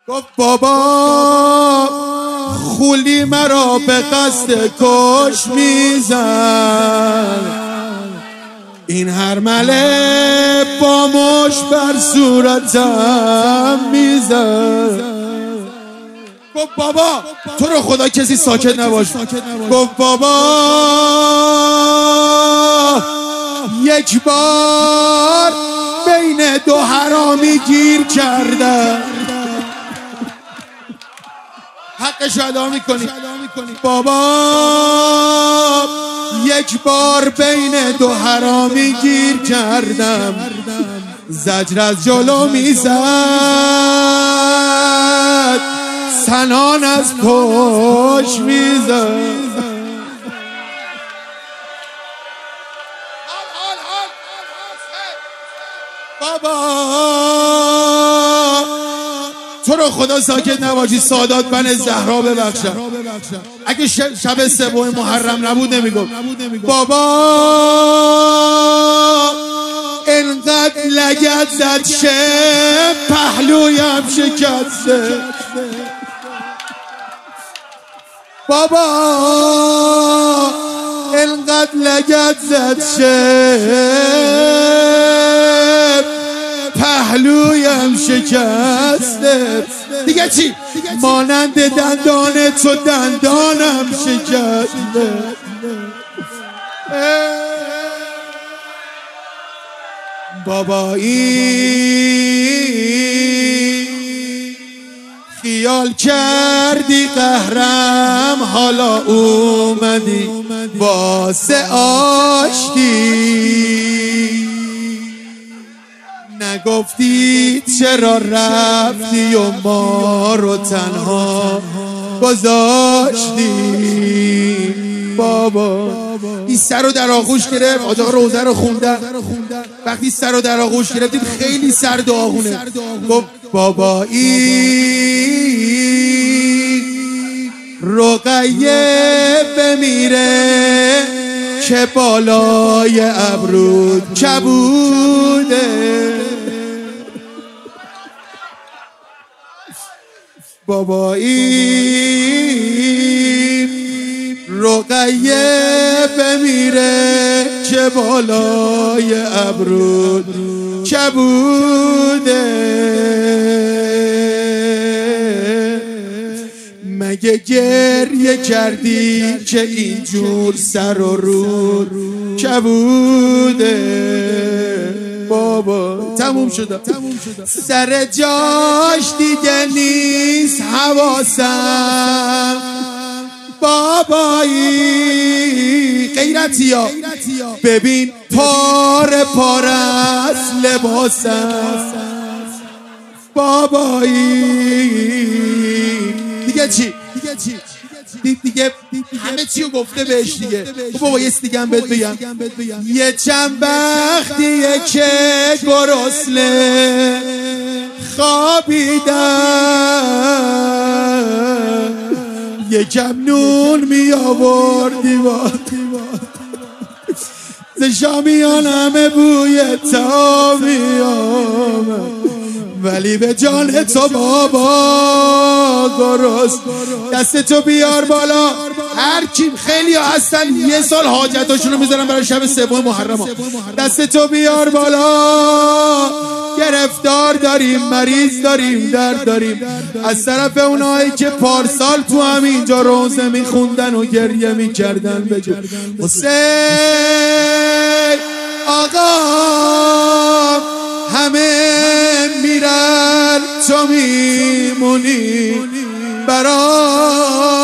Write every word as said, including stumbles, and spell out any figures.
گفت بابا خولی مرا به قصد کش میزن، این هرمله با مش بر صورتم میزن. گفت بابا تو رو خدا کسی ساکت نباش. گفت بابا یک بار بین دو حرامی گیر کردم، حقش ادا میکنی. بابا یک بار بین دو حرامی گیر کردم، زجر از جلو میزد، سنان از پشت میزد. بابا تو رو خدا ساکت نباشی، سادات بن زهرا ببخشم. اگه شب سوم محرم نبود نمیگفت بابا انقدر لگد زد شه پهلویم شکسته. بابا انقدر لگد زد شه پهلویم شکسته. دیگه چی؟ مانند دندان تو دندانم شکسته. بابایی خیال کردی قهرم، حالا اومدی واسه آشتی، نگفتی چرا رفتی و ما رو تنها گذاشتی. بابا این سر رو در آغوش گرفت، آجاق روزه رو خوندن. وقتی سر رو در آغوش گرفتیم خیلی سرد و آغونه. گفت بابایی رقیه بمیره که بالای ابرود کبوده. بابایی رقیه بمیره که بالای ابرود کبوده. مگه گریه کردی که اینجور سر و رود کبوده. بابا تموم شد، سر جاش دیگه نیست حواسم. بابایی غیرتی ها ببین پاره پاره از لباسم. بابایی دیگه چی؟ دیگه دیگه همه چی رو گفته بهش دیگه. بابا یه دیگه هم بهت بگم، یه چند وقتیه که گرسنه خوابیدم، یکم نون می آوردی ز شامیان همه بوی تا می آمد، ولی به جان تو بابا گرست. دست تو بیار بالا. هر کیم خیلی ها هستن یه سال حاجتاشون رو میذارن برای شب سوم محرم ها. دست تو بیار بالا. گرفتار داریم، مریض داریم، درد داریم از طرف اونایی که پارسال تو همینجا روزه میخوندن و گریه میکردن. بجو حسین آقا همه میرن تو میمونی برای